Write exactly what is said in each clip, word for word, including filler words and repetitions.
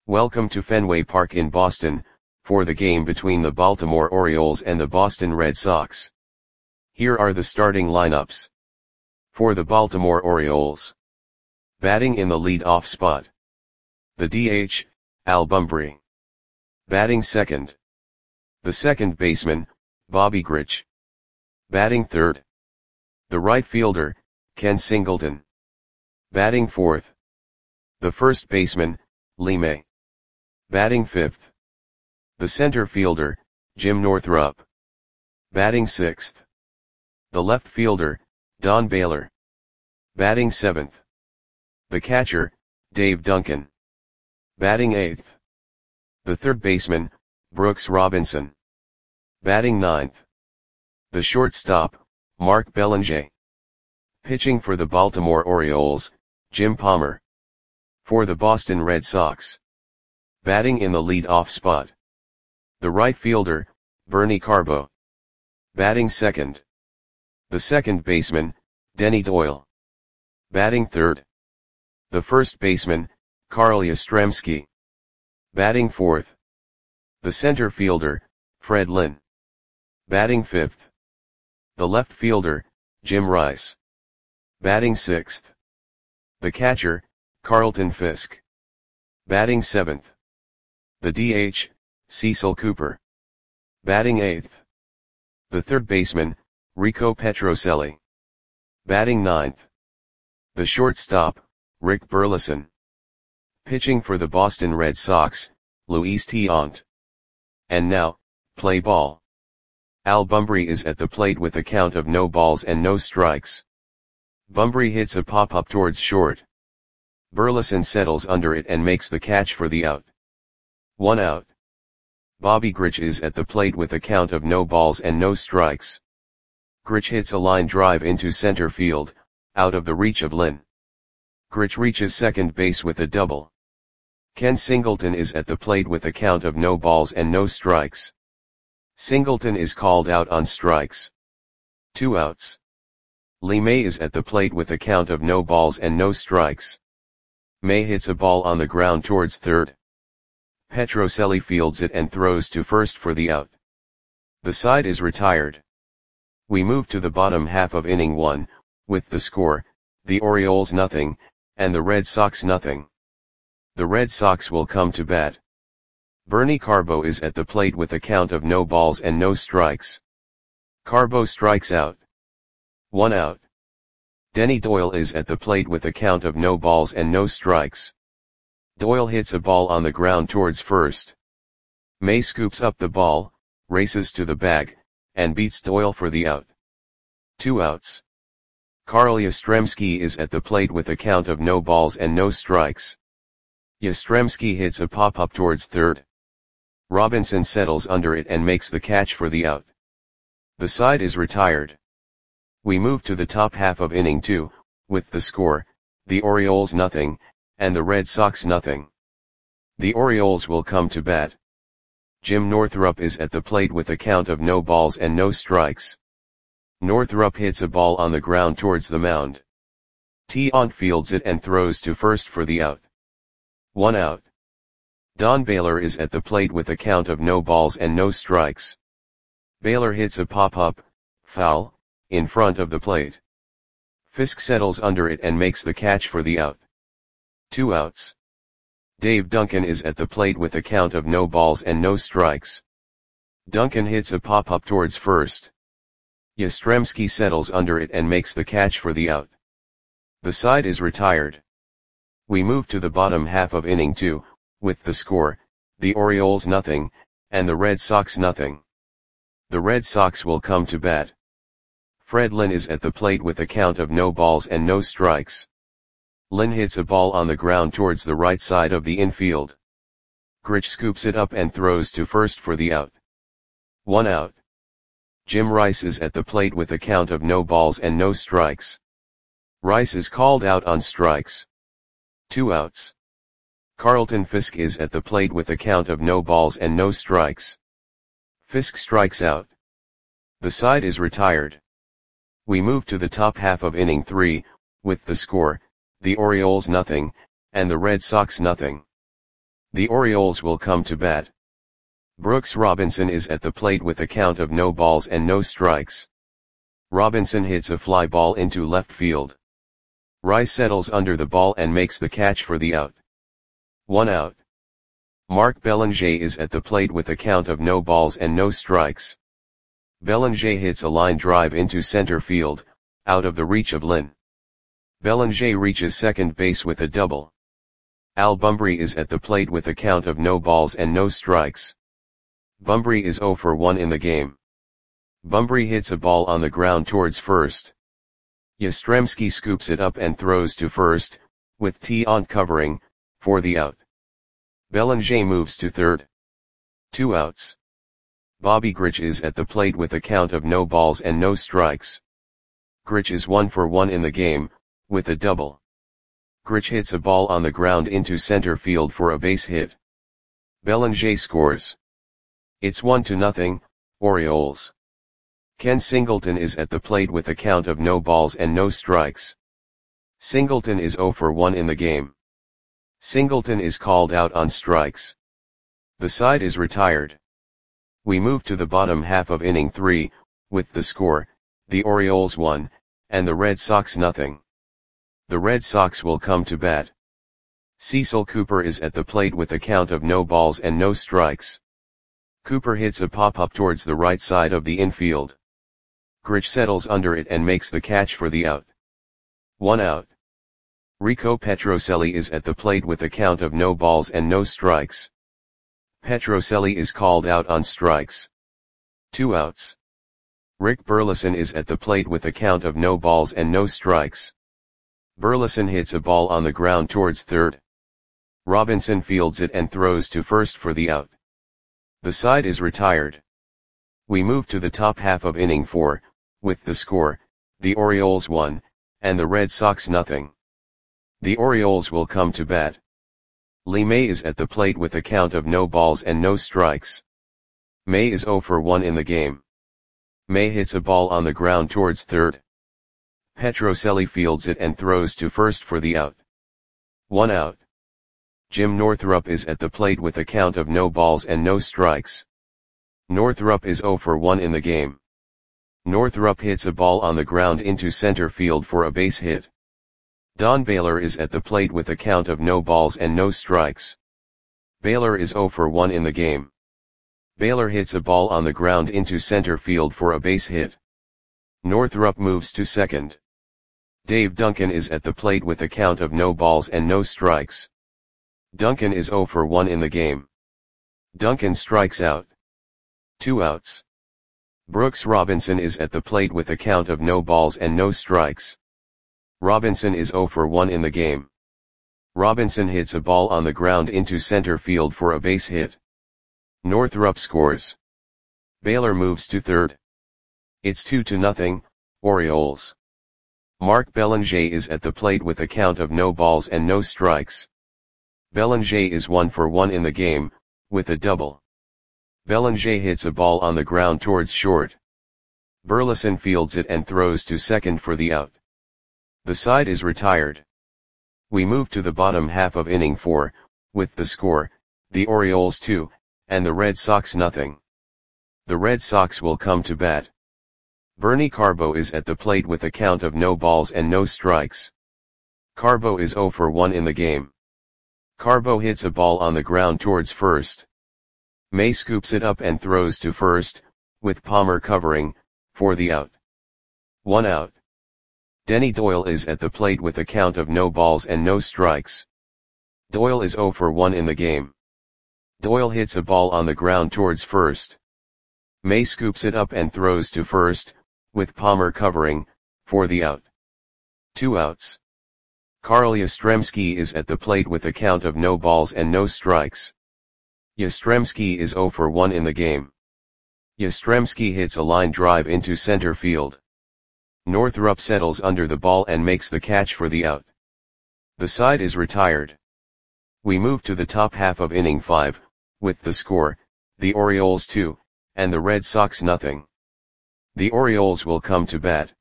Welcome to Fenway Park in Boston, for the game between the Baltimore Orioles and the Boston Red Sox. Here are the starting lineups. For the Baltimore Orioles. Batting in the lead-off spot. The D H, Al Bumbry. Batting second. The second baseman, Bobby Grich. Batting third. The right fielder, Ken Singleton. Batting fourth. The first baseman, Lee May. Batting fifth. The center fielder, Jim Northrup. Batting sixth. The left fielder, Don Baylor. Batting seventh. The catcher, Dave Duncan. Batting eighth. The third baseman, Brooks Robinson. Batting ninth. The shortstop, Mark Belanger. Pitching for the Baltimore Orioles, Jim Palmer. For the Boston Red Sox. Batting in the lead-off spot. The right fielder, Bernie Carbo. Batting second. The second baseman, Denny Doyle. Batting third. The first baseman, Carl Yastrzemski. Batting fourth. The center fielder, Fred Lynn. Batting fifth. The left fielder, Jim Rice. Batting sixth. The catcher, Carlton Fisk. Batting seventh. The D H, Cecil Cooper. Batting eighth. The third baseman, Rico Petrocelli. Batting ninth. The shortstop, Rick Burleson. Pitching for the Boston Red Sox, Luis Tiant. And now, play ball. Al Bumbry is at the plate with a count of no balls and no strikes. Bumbry hits a pop-up towards short. Burleson settles under it and makes the catch for the out. One out. Bobby Grich is at the plate with a count of no balls and no strikes. Grich hits a line drive into center field, out of the reach of Lynn. Grich reaches second base with a double. Ken Singleton is at the plate with a count of no balls and no strikes. Singleton is called out on strikes. Two outs. Lee May is at the plate with a count of no balls and no strikes. May hits a ball on the ground towards third. Petrocelli fields it and throws to first for the out. The side is retired. We move to the bottom half of inning one, with the score, the Orioles nothing, and the Red Sox nothing. The Red Sox will come to bat. Bernie Carbo is at the plate with a count of no balls and no strikes. Carbo strikes out. One out. Denny Doyle is at the plate with a count of no balls and no strikes. Doyle hits a ball on the ground towards first. May scoops up the ball, races to the bag, and beats Doyle for the out. Two outs. Carl Yastrzemski is at the plate with a count of no balls and no strikes. Yastrzemski hits a pop-up towards third. Robinson settles under it and makes the catch for the out. The side is retired. We move to the top half of inning two, with the score, the Orioles nothing, and the Red Sox nothing. The Orioles will come to bat. Jim Northrup is at the plate with a count of no balls and no strikes. Northrup hits a ball on the ground towards the mound. Tiant fields it and throws to first for the out. One out. Don Baylor is at the plate with a count of no balls and no strikes. Baylor hits a pop-up, foul, in front of the plate. Fisk settles under it and makes the catch for the out. Two outs. Dave Duncan is at the plate with a count of no balls and no strikes. Duncan hits a pop-up towards first. Yastrzemski settles under it and makes the catch for the out. The side is retired. We move to the bottom half of inning two, with the score, the Orioles nothing, and the Red Sox nothing. The Red Sox will come to bat. Fred Lynn is at the plate with a count of no balls and no strikes. Lynn hits a ball on the ground towards the right side of the infield. Grich scoops it up and throws to first for the out. One out. Jim Rice is at the plate with a count of no balls and no strikes. Rice is called out on strikes. Two outs. Carlton Fisk is at the plate with a count of no balls and no strikes. Fisk strikes out. The side is retired. We move to the top half of inning three, with the score, the Orioles nothing, and the Red Sox nothing. The Orioles will come to bat. Brooks Robinson is at the plate with a count of no balls and no strikes. Robinson hits a fly ball into left field. Rice settles under the ball and makes the catch for the out. One out. Mark Belanger is at the plate with a count of no balls and no strikes. Belanger hits a line drive into center field, out of the reach of Lynn. Belanger reaches second base with a double. Al Bumbry is at the plate with a count of no balls and no strikes. Bumbry is zero for one in the game. Bumbry hits a ball on the ground towards first. Yastrzemski scoops it up and throws to first, with T-on covering, for the out. Belanger moves to third. Two outs. Bobby Grich is at the plate with a count of no balls and no strikes. Grich is one for one in the game, with a double. Grich hits a ball on the ground into center field for a base hit. Belanger scores. It's one to nothing, Orioles. Ken Singleton is at the plate with a count of no balls and no strikes. Singleton is zero for one in the game. Singleton is called out on strikes. The side is retired. We move to the bottom half of inning three, with the score, the Orioles one, and the Red Sox nothing. The Red Sox will come to bat. Cecil Cooper is at the plate with a count of no balls and no strikes. Cooper hits a pop-up towards the right side of the infield. Grich settles under it and makes the catch for the out. One out. Rico Petrocelli is at the plate with a count of no balls and no strikes. Petrocelli is called out on strikes. Two outs. Rick Burleson is at the plate with a count of no balls and no strikes. Burleson hits a ball on the ground towards third. Robinson fields it and throws to first for the out. The side is retired. We move to the top half of inning four, with the score, the Orioles one, and the Red Sox nothing. The Orioles will come to bat. Lee May is at the plate with a count of no balls and no strikes. May is zero for one in the game. May hits a ball on the ground towards third. Petrocelli fields it and throws to first for the out. One out. Jim Northrup is at the plate with a count of no balls and no strikes. Northrup is zero for one in the game. Northrup hits a ball on the ground into center field for a base hit. Don Baylor is at the plate with a count of no balls and no strikes. Baylor is zero for one in the game. Baylor hits a ball on the ground into center field for a base hit. Northrup moves to second. Dave Duncan is at the plate with a count of no balls and no strikes. Duncan is zero for one in the game. Duncan strikes out. Two outs. Brooks Robinson is at the plate with a count of no balls and no strikes. Robinson is zero for one in the game. Robinson hits a ball on the ground into center field for a base hit. Northrup scores. Baylor moves to third. It's two to nothing, Orioles. Mark Belanger is at the plate with a count of no balls and no strikes. Belanger is one for one in the game, with a double. Belanger hits a ball on the ground towards short. Burleson fields it and throws to second for the out. The side is retired. We move to the bottom half of inning four, with the score, the Orioles two, and the Red Sox nothing. The Red Sox will come to bat. Bernie Carbo is at the plate with a count of no balls and no strikes. Carbo is zero for one in the game. Carbo hits a ball on the ground towards first. May scoops it up and throws to first, with Palmer covering, for the out. One out. Denny Doyle is at the plate with a count of no balls and no strikes. Doyle is zero for one in the game. Doyle hits a ball on the ground towards first. May scoops it up and throws to first, with Palmer covering, for the out. Two outs. Carl Yastrzemski is at the plate with a count of no balls and no strikes. Yastrzemski is zero for one in the game. Yastrzemski hits a line drive into center field. Northrup settles under the ball and makes the catch for the out. The side is retired. We move to the top half of inning five, with the score, the Orioles two, and the Red Sox nothing. The Orioles will come to bat.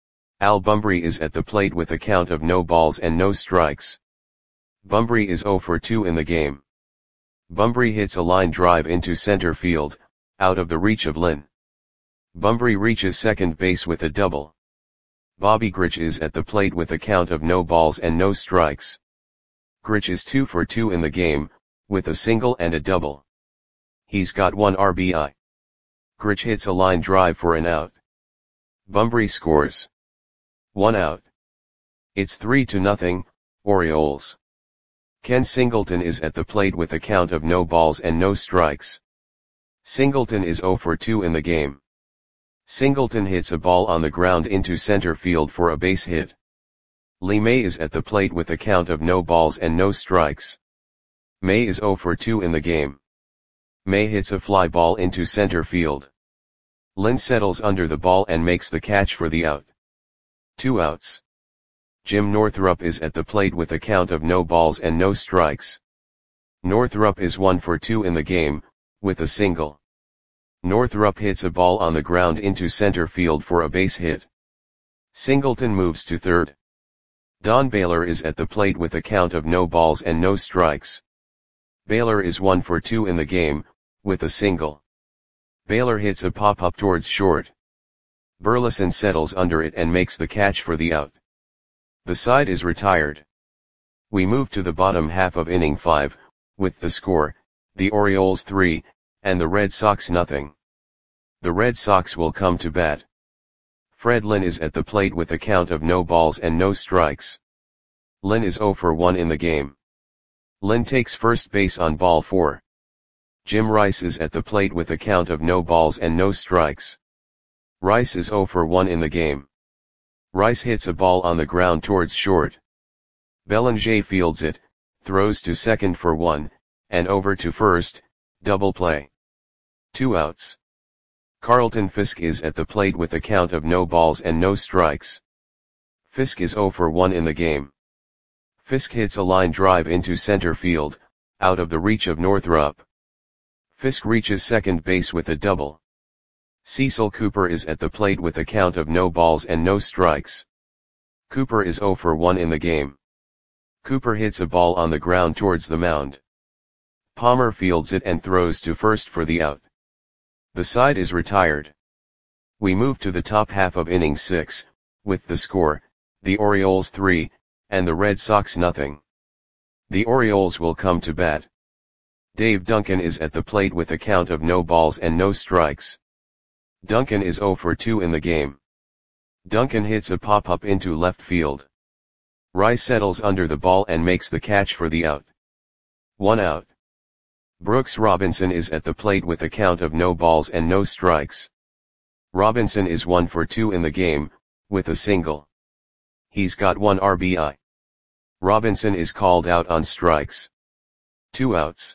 Al Bumbry is at the plate with a count of no balls and no strikes. Bumbry is zero for two in the game. Bunbury hits a line drive into center field, out of the reach of Lynn. Bunbury reaches second base with a double. Bobby Grich is at the plate with a count of no balls and no strikes. Grich is two for two in the game, with a single and a double. He's got one R B I. Grich hits a line drive for an out. Bunbury scores. One out. It's three to nothing, Orioles. Ken Singleton is at the plate with a count of no balls and no strikes. Singleton is zero for two in the game. Singleton hits a ball on the ground into center field for a base hit. Lee May is at the plate with a count of no balls and no strikes. May is zero for two in the game. May hits a fly ball into center field. Lynn settles under the ball and makes the catch for the out. Two outs. Jim Northrup is at the plate with a count of no balls and no strikes. Northrup is one for two in the game, with a single. Northrup hits a ball on the ground into center field for a base hit. Singleton moves to third. Don Baylor is at the plate with a count of no balls and no strikes. Baylor is one for two in the game, with a single. Baylor hits a pop-up towards short. Burleson settles under it and makes the catch for the out. The side is retired. We move to the bottom half of inning five, with the score, the Orioles three, and the Red Sox nothing. The Red Sox will come to bat. Fred Lynn is at the plate with a count of no balls and no strikes. Lynn is zero for one in the game. Lynn takes first base on ball four. Jim Rice is at the plate with a count of no balls and no strikes. Rice is zero for one in the game. Rice hits a ball on the ground towards short. Bellinger fields it, throws to second for one, and over to first, double play. Two outs. Carlton Fisk is at the plate with a count of no balls and no strikes. Fisk is zero for one in the game. Fisk hits a line drive into center field, out of the reach of Northrup. Fisk reaches second base with a double. Cecil Cooper is at the plate with a count of no balls and no strikes. Cooper is zero for one in the game. Cooper hits a ball on the ground towards the mound. Palmer fields it and throws to first for the out. The side is retired. We move to the top half of inning six, with the score, the Orioles three, and the Red Sox nothing. The Orioles will come to bat. Dave Duncan is at the plate with a count of no balls and no strikes. Duncan is zero for two in the game. Duncan hits a pop-up into left field. Rice settles under the ball and makes the catch for the out. One out. Brooks Robinson is at the plate with a count of no balls and no strikes. Robinson is one for two in the game, with a single. He's got one R B I. Robinson is called out on strikes. Two outs.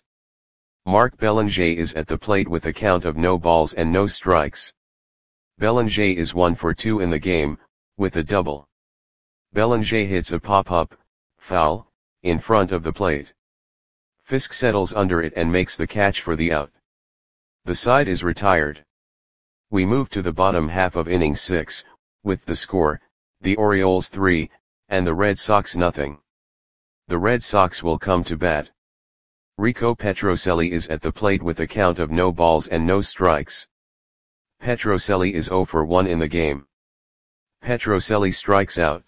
Mark Bellinger is at the plate with a count of no balls and no strikes. Bellinger is one for two in the game, with a double. Bellinger hits a pop-up, foul, in front of the plate. Fisk settles under it and makes the catch for the out. The side is retired. We move to the bottom half of inning six, with the score, the Orioles three, and the Red Sox nothing. The Red Sox will come to bat. Rico Petrocelli is at the plate with a count of no balls and no strikes. Petrocelli is zero for one in the game. Petrocelli strikes out.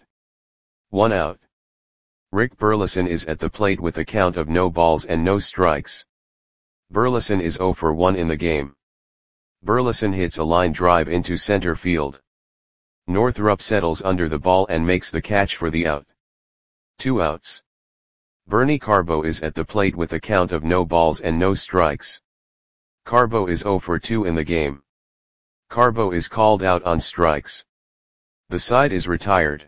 One out. Rick Burleson is at the plate with a count of no balls and no strikes. Burleson is zero for one in the game. Burleson hits a line drive into center field. Northrup settles under the ball and makes the catch for the out. Two outs. Bernie Carbo is at the plate with a count of no balls and no strikes. Carbo is zero for two in the game. Carbo is called out on strikes. The side is retired.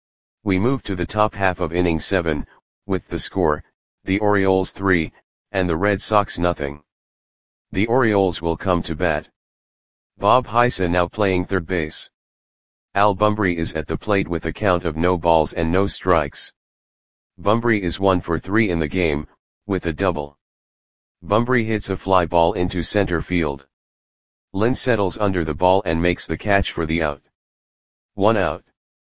We move to the top half of inning seven, with the score, the Orioles three, and the Red Sox nothing. The Orioles will come to bat. Bob Heisa now playing third base. Al Bunbury is at the plate with a count of no balls and no strikes. Bunbury is one for three in the game, with a double. Bunbury hits a fly ball into center field. Lynn settles under the ball and makes the catch for the out. One out.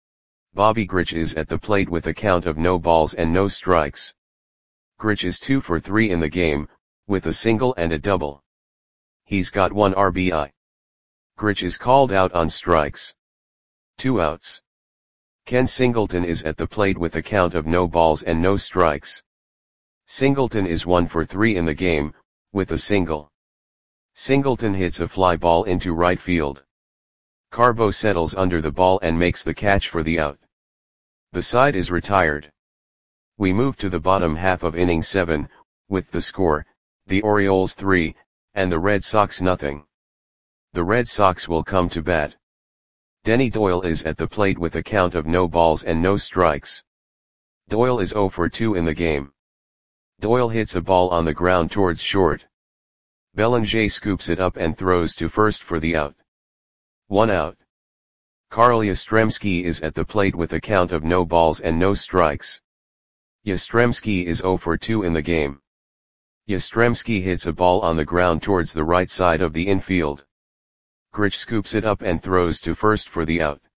Bobby Grich is at the plate with a count of no balls and no strikes. Grich is two for three in the game, with a single and a double. He's got one R B I. Grich is called out on strikes. Two outs. Ken Singleton is at the plate with a count of no balls and no strikes. Singleton is one for three in the game, with a single. Singleton hits a fly ball into right field. Carbo settles under the ball and makes the catch for the out. The side is retired. We move to the bottom half of inning seven, with the score, the Orioles three, and the Red Sox nothing. The Red Sox will come to bat. Denny Doyle is at the plate with a count of no balls and no strikes. Doyle is oh for two in the game. Doyle hits a ball on the ground towards short. Bellinger scoops it up and throws to first for the out. One out. Carl Yastrzemski is at the plate with a count of no balls and no strikes. Yastrzemski is oh for two in the game. Yastrzemski hits a ball on the ground towards the right side of the infield. Grich scoops it up and throws to first for the out.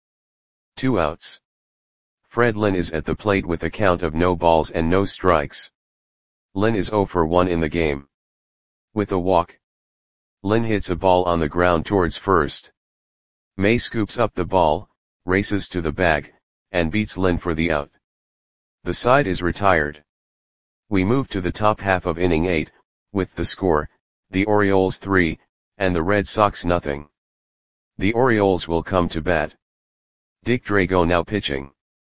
Two outs. Fred Lynn is at the plate with a count of no balls and no strikes. Lynn is oh for one in the game. With a walk. Lynn hits a ball on the ground towards first. May scoops up the ball, races to the bag, and beats Lynn for the out. The side is retired. We move to the top half of inning eight, with the score, the Orioles three, and the Red Sox nothing. The Orioles will come to bat. Dick Drago now pitching.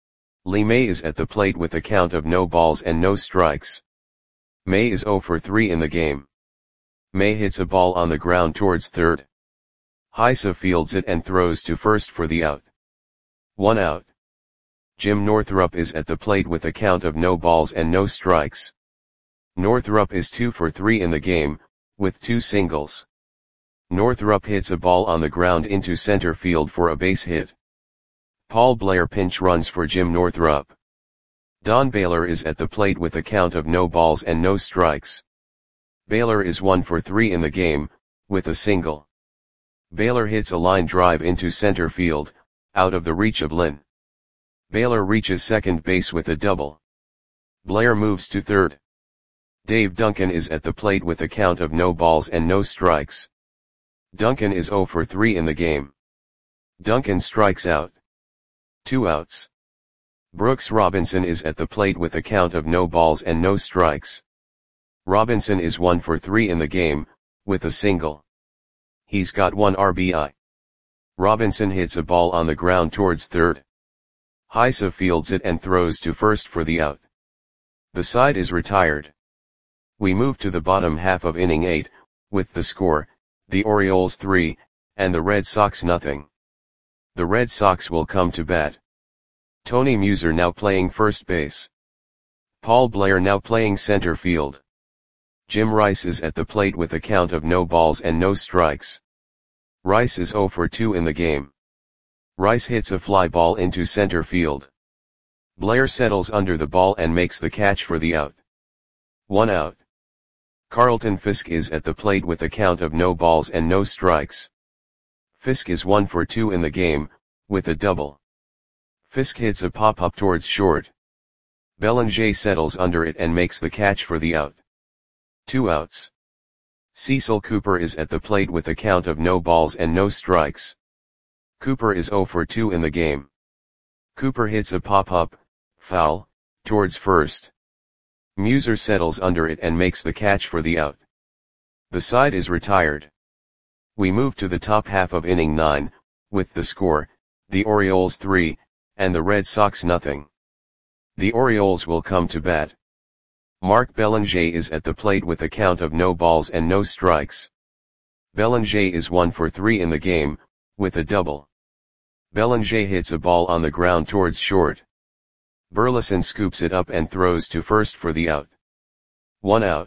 Lee May is at the plate with a count of no balls and no strikes. May is oh for three in the game. May hits a ball on the ground towards third. Heisa fields it and throws to first for the out. One out. Jim Northrup is at the plate with a count of no balls and no strikes. Northrup is two for three in the game, with two singles. Northrup hits a ball on the ground into center field for a base hit. Paul Blair pinch runs for Jim Northrup. Don Baylor is at the plate with a count of no balls and no strikes. Baylor is one for three in the game, with a single. Baylor hits a line drive into center field, out of the reach of Lynn. Baylor reaches second base with a double. Blair moves to third. Dave Duncan is at the plate with a count of no balls and no strikes. Duncan is oh for three in the game. Duncan strikes out. Two outs. Brooks Robinson is at the plate with a count of no balls and no strikes. Robinson is one for three in the game, with a single. He's got one R B I. Robinson hits a ball on the ground towards third. Heisa fields it and throws to first for the out. The side is retired. We move to the bottom half of inning eight, with the score, the Orioles three, and the Red Sox nothing. The Red Sox will come to bat. Tony Muser now playing first base. Paul Blair now playing center field. Jim Rice is at the plate with a count of no balls and no strikes. Rice is oh for two in the game. Rice hits a fly ball into center field. Blair settles under the ball and makes the catch for the out. One out. Carlton Fisk is at the plate with a count of no balls and no strikes. Fisk is one for two in the game, with a double. Fisk hits a pop-up towards short. Bellinger settles under it and makes the catch for the out. Two outs. Cecil Cooper is at the plate with a count of no balls and no strikes. Cooper is oh for two in the game. Cooper hits a pop-up, foul, towards first. Muser settles under it and makes the catch for the out. The side is retired. We move to the top half of inning nine, with the score, the Orioles three, and the Red Sox nothing. The Orioles will come to bat. Mark Bellinger is at the plate with a count of no balls and no strikes. Bellinger is one for three in the game, with a double. Bellinger hits a ball on the ground towards short. Burleson scoops it up and throws to first for the out. One out.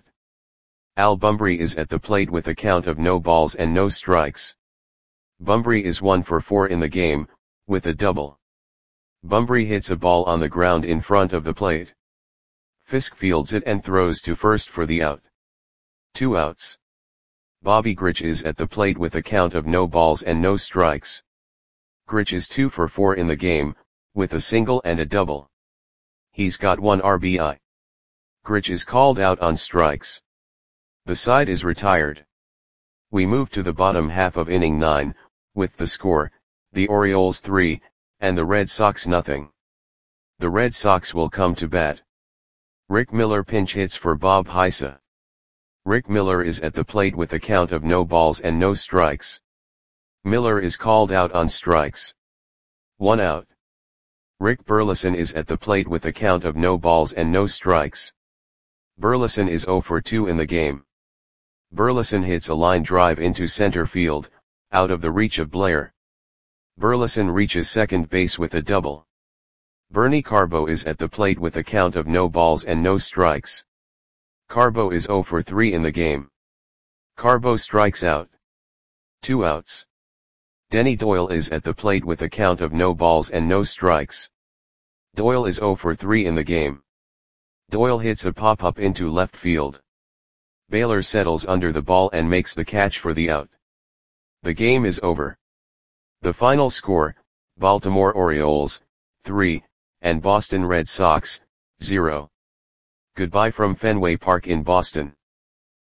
Al Bumbry is at the plate with a count of no balls and no strikes. Bumbry is one for four in the game, with a double. Bumbry hits a ball on the ground in front of the plate. Fisk fields it and throws to first for the out. Two outs. Bobby Grich is at the plate with a count of no balls and no strikes. Grich is two for four in the game, with a single and a double. He's got one R B I. Grich is called out on strikes. The side is retired. We move to the bottom half of inning nine, with the score, the Orioles three, and the Red Sox nothing. The Red Sox will come to bat. Rick Miller pinch hits for Bob Heisa. Rick Miller is at the plate with a count of no balls and no strikes. Miller is called out on strikes. One out. Rick Burleson is at the plate with a count of no balls and no strikes. Burleson is oh for two in the game. Burleson hits a line drive into center field, out of the reach of Blair. Burleson reaches second base with a double. Bernie Carbo is at the plate with a count of no balls and no strikes. Carbo is oh for three in the game. Carbo strikes out. Two outs. Denny Doyle is at the plate with a count of no balls and no strikes. Doyle is oh for three in the game. Doyle hits a pop-up into left field. Baylor settles under the ball and makes the catch for the out. The game is over. The final score, Baltimore Orioles, three, and Boston Red Sox, zero. Goodbye from Fenway Park in Boston.